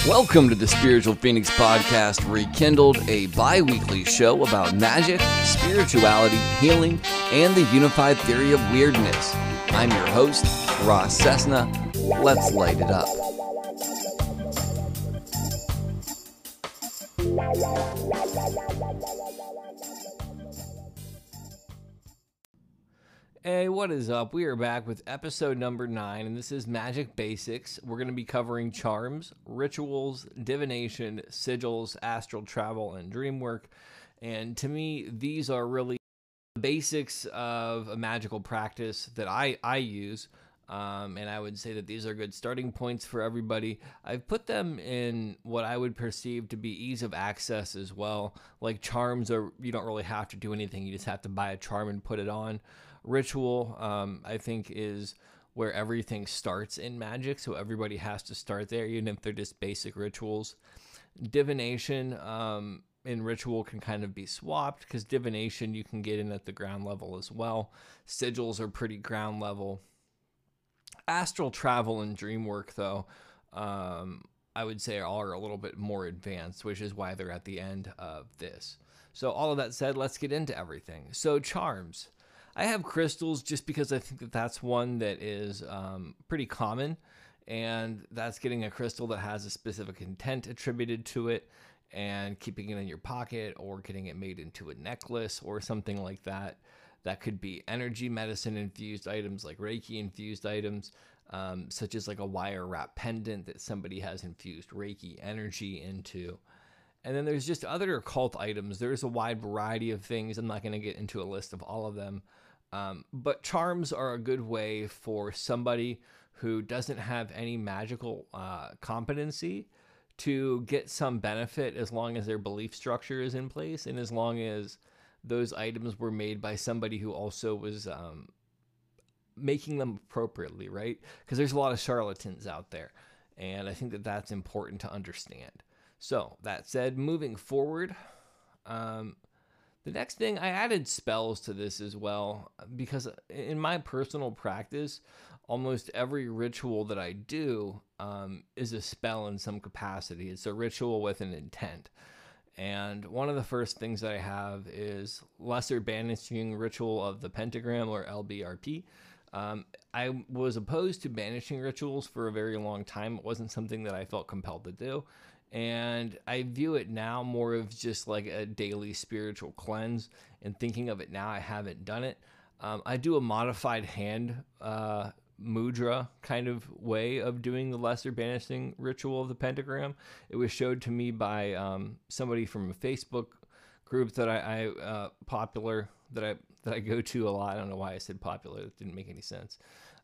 Welcome to the Spiritual Phoenix Podcast Rekindled, a bi-weekly show about magic, spirituality, healing, and the unified theory of weirdness. I'm your host, Ross Cessna. Let's light it up. Hey, what is up? We are back with episode number 9, and this is Magic Basics. We're going to be covering charms, rituals, divination, sigils, astral travel, and dream work. And to me, these are really the basics of a magical practice that I use. And I would say that these are good starting points for everybody. I've put them in what I would perceive to be ease of access as well. Like charms are, you don't really have to do anything. You just have to buy a charm and put it on. Ritual, I think, is where everything starts in magic, so everybody has to start there, even if they're just basic rituals. Divination in ritual can kind of be swapped, because divination you can get in at the ground level as well. Sigils are pretty ground level. Astral travel and dream work, though, I would say are a little bit more advanced, which is why they're at the end of this. So all of that said, let's get into everything. So charms. I have crystals just because I think that that's one that is pretty common, and that's getting a crystal that has a specific intent attributed to it and keeping it in your pocket or getting it made into a necklace or something like that. That could be energy medicine infused items like Reiki infused items, such as like a wire wrap pendant that somebody has infused Reiki energy into. And then there's just other occult items. There's a wide variety of things. I'm not going to get into a list of all of them. But charms are a good way for somebody who doesn't have any magical competency to get some benefit as long as their belief structure is in place and as long as those items were made by somebody who also was making them appropriately, right? Because there's a lot of charlatans out there, and I think that that's important to understand. So, that said, moving forward, the next thing, I added spells to this as well, because in my personal practice, almost every ritual that I do is a spell in some capacity. It's a ritual with an intent. And one of the first things that I have is Lesser Banishing Ritual of the Pentagram, or LBRP. I was opposed to banishing rituals for a very long time. It wasn't something that I felt compelled to do. And I view it now more of just like a daily spiritual cleanse. And thinking of it now, I haven't done it. I do a modified hand mudra kind of way of doing the Lesser Banishing Ritual of the Pentagram. It was showed to me by somebody from a Facebook group that I popular that I go to a lot. I don't know why I said popular. It didn't make any sense.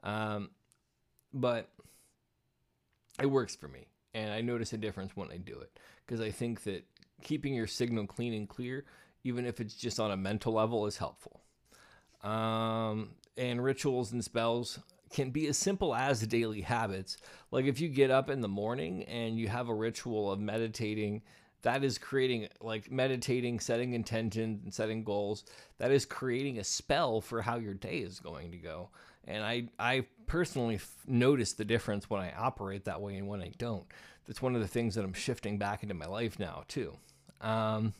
But it works for me. And I notice a difference when I do it, because I think that keeping your signal clean and clear, even if it's just on a mental level, is helpful. And rituals and spells can be as simple as daily habits. Like if you get up in the morning and you have a ritual of meditating, that is creating, like meditating, setting intention, and setting goals, that is creating a spell for how your day is going to go. And I personally notice the difference when I operate that way and when I don't. That's one of the things that I'm shifting back into my life now, too. And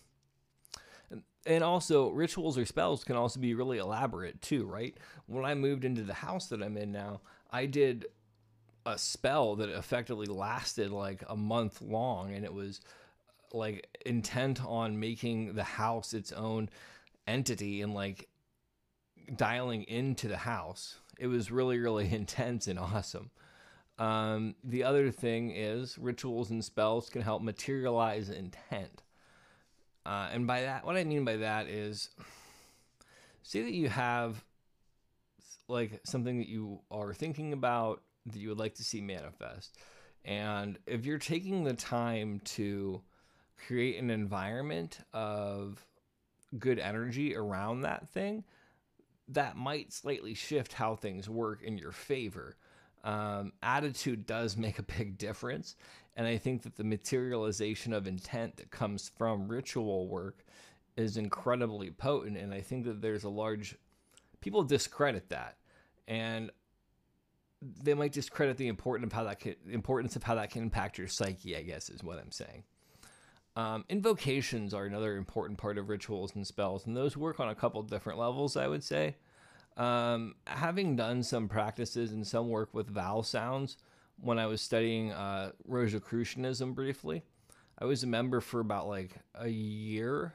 also, rituals or spells can also be really elaborate, too, right? When I moved into the house that I'm in now, I did a spell that effectively lasted like a month long, and it was like intent on making the house its own entity and like dialing into the house. It was really, really intense and awesome. The other thing is rituals and spells can help materialize intent. And by that, what I mean by that is, say that you have like something that you are thinking about that you would like to see manifest. And if you're taking the time to create an environment of good energy around that thing, that might slightly shift how things work in your favor. Attitude does make a big difference. And I think that the materialization of intent that comes from ritual work is incredibly potent. And I think that there's a large, people discredit that. And they might discredit the importance of how that can impact your psyche, I guess is what I'm saying. Invocations are another important part of rituals and spells, and those work on a couple different levels, I would say. Having done some practices and some work with vowel sounds when I was studying Rosicrucianism briefly, I was a member for about like a year.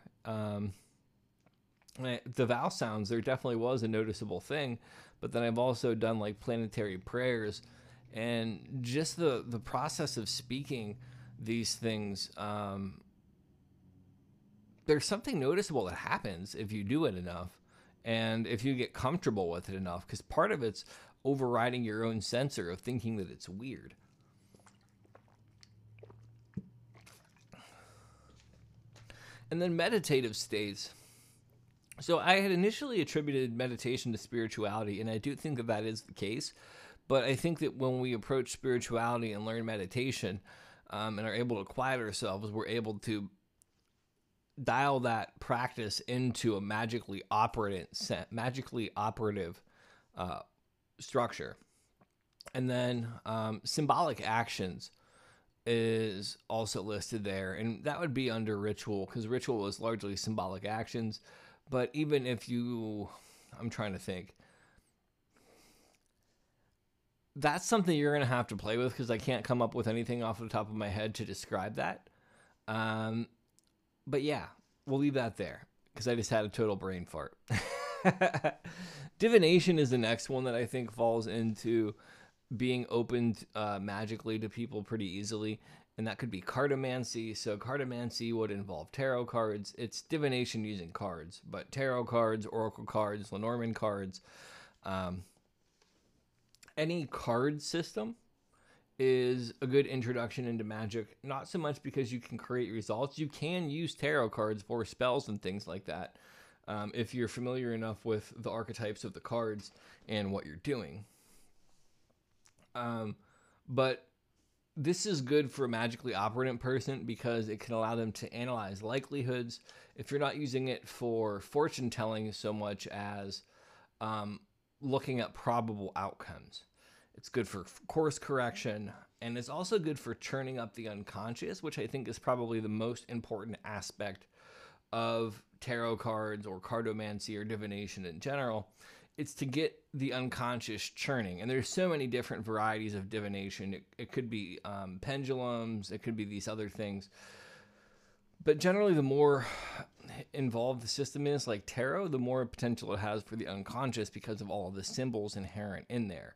The vowel sounds, there definitely was a noticeable thing, but then I've also done like planetary prayers, and just the process of speaking these things, there's something noticeable that happens if you do it enough and if you get comfortable with it enough, because part of it's overriding your own censor of thinking that it's weird. And then meditative states. So I had initially attributed meditation to spirituality, and I do think that that is the case. But I think that when we approach spirituality and learn meditation, and are able to quiet ourselves, we're able to dial that practice into a magically operative structure. And then symbolic actions is also listed there, and that would be under ritual, because ritual is largely symbolic actions. But even if I'm trying to think, that's something you're going to have to play with, because I can't come up with anything off the top of my head to describe that. But yeah, we'll leave that there, because I just had a total brain fart. Divination is the next one that I think falls into being opened magically to people pretty easily, and that could be cartomancy. So cartomancy would involve tarot cards. It's divination using cards, but tarot cards, oracle cards, Lenormand cards, any card system is a good introduction into magic. Not so much because you can create results. You can use tarot cards for spells and things like that, if you're familiar enough with the archetypes of the cards and what you're doing. But this is good for a magically operant person because it can allow them to analyze likelihoods. If you're not using it for fortune telling so much as looking at probable outcomes, it's good for course correction, and it's also good for churning up the unconscious, which I think is probably the most important aspect of tarot cards or cartomancy or divination in general. It's to get the unconscious churning. And there's so many different varieties of divination. It could be pendulums. It could be these other things. But generally, the more involved the system is, like tarot, the more potential it has for the unconscious because of all of the symbols inherent in there.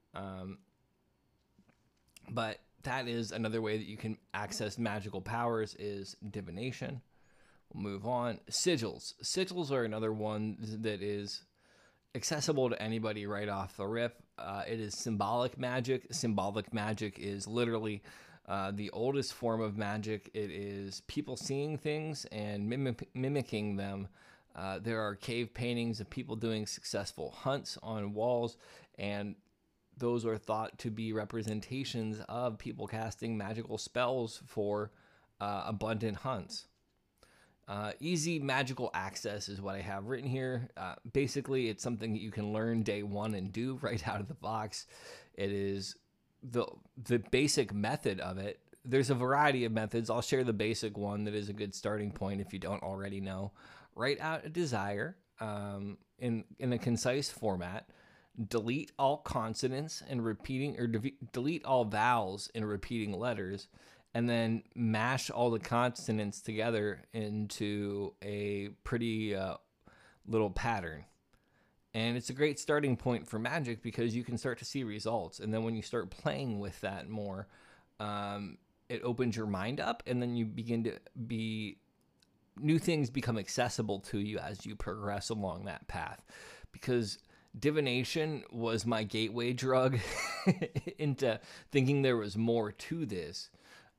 But that is another way that you can access magical powers, is divination. We'll move on. Sigils. Sigils are another one that is accessible to anybody right off the rip. It is symbolic magic. Symbolic magic is literally the oldest form of magic. It is people seeing things and mimicking them. There are cave paintings of people doing successful hunts on walls, and those are thought to be representations of people casting magical spells for abundant hunts. Easy magical access is what I have written here. Basically, it's something that you can learn day one and do right out of the box. It is the basic method of it. There's a variety of methods. I'll share the basic one that is a good starting point if you don't already know. Write out a desire in a concise format. Delete all consonants and delete all vowels in repeating letters, and then mash all the consonants together into a pretty little pattern. And it's a great starting point for magic because you can start to see results. And then when you start playing with that more, it opens your mind up, and then you begin to new things become accessible to you as you progress along that path. Because divination was my gateway drug into thinking there was more to this.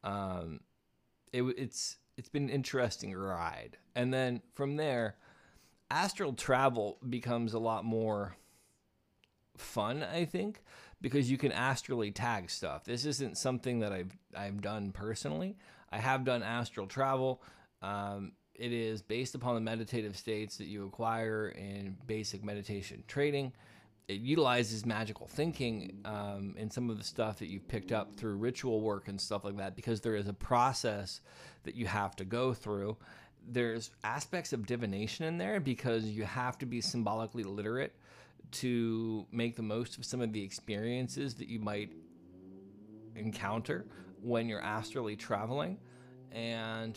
It's been an interesting ride. And then from there, astral travel becomes a lot more fun, I think, because you can astrally tag stuff. This isn't something that I've done personally. I have done astral travel. It is based upon the meditative states that you acquire in basic meditation training. it utilizes magical thinking and some of the stuff that you've picked up through ritual work and stuff like that, because there is a process that you have to go through. There's aspects of divination in there because you have to be symbolically literate to make the most of some of the experiences that you might encounter when you're astrally traveling. And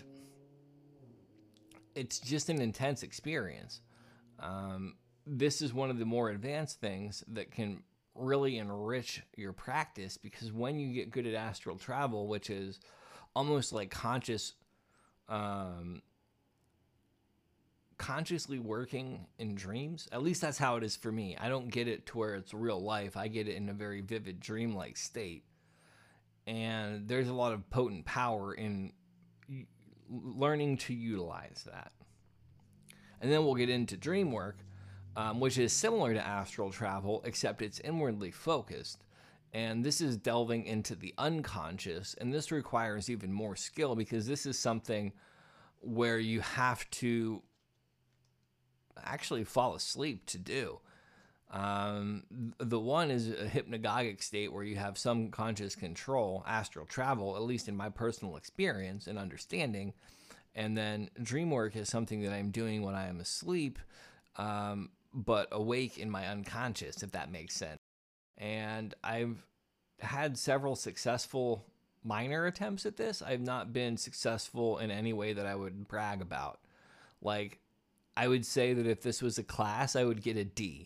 it's just an intense experience. This is one of the more advanced things that can really enrich your practice, because when you get good at astral travel, which is almost like consciously working in dreams, at least that's how it is for me. I don't get it to where it's real life. I get it in a very vivid dreamlike state. And there's a lot of potent power in learning to utilize that. And then we'll get into dream work, which is similar to astral travel, except it's inwardly focused. And this is delving into the unconscious, and this requires even more skill, because this is something where you have to actually fall asleep to do. The one is a hypnagogic state where you have some conscious control, astral travel, at least in my personal experience and understanding. And then dream work is something that I'm doing when I am asleep, but awake in my unconscious, if that makes sense. And I've had several successful minor attempts at this. I've not been successful in any way that I would brag about. Like, I would say that if this was a class, I would get a D.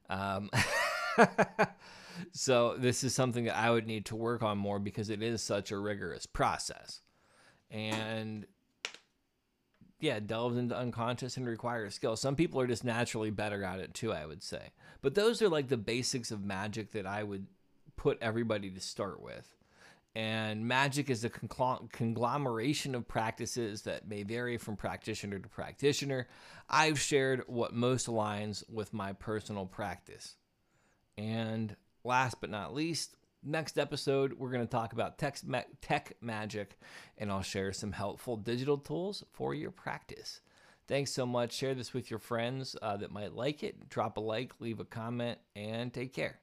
So this is something that I would need to work on more, because it is such a rigorous process. And yeah, it delves into unconscious and requires skill. Some people are just naturally better at it too, I would say. But those are like the basics of magic that I would put everybody to start with. And magic is a conglomeration of practices that may vary from practitioner to practitioner. I've shared what most aligns with my personal practice. And last but not least, next episode, we're going to talk about tech magic, and I'll share some helpful digital tools for your practice. Thanks so much. Share this with your friends that might like it. Drop a like, leave a comment, and take care.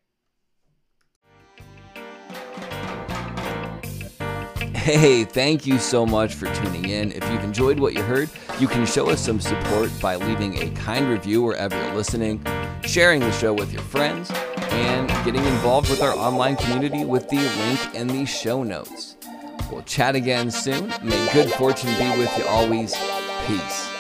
Hey, thank you so much for tuning in. If you've enjoyed what you heard, you can show us some support by leaving a kind review wherever you're listening, sharing the show with your friends, and getting involved with our online community with the link in the show notes. We'll chat again soon. May good fortune be with you always. Peace.